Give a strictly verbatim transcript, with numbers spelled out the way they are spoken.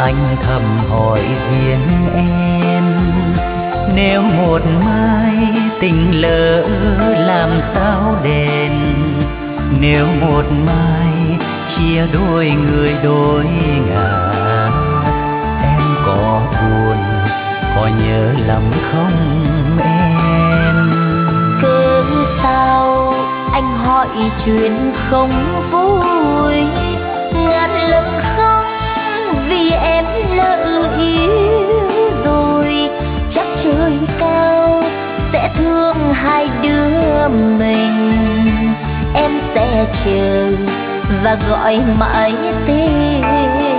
anh thầm hỏi riêng em, nếu một mai tình lỡ làm sao đền, nếu một mai chia đôi người đôi ngả, em có buồn có nhớ lắm không em? Cớ sao anh hỏi chuyện không vui, ngàn lần không vì em lỡ yêu rồi. Chắc trời cao sẽ thương hai đứa mình, em sẽ chờ và gọi mãi tên